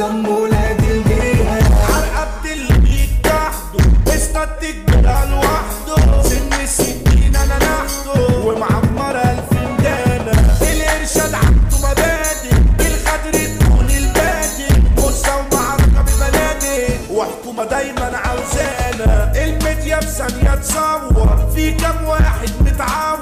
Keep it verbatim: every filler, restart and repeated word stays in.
دم ولاد الجيهة. عرقبت اللي بيتجحده اسقطت الجرح لوحده. سن الستين انا نحته ومعمر الف مدانة. الارشاد عنده مبادئ الخدر تكون البادئ. فرصة ومعركة ببنادق وحكومة دايما عاوزانا. الميديا في ثانية تصور في كام واحد متعود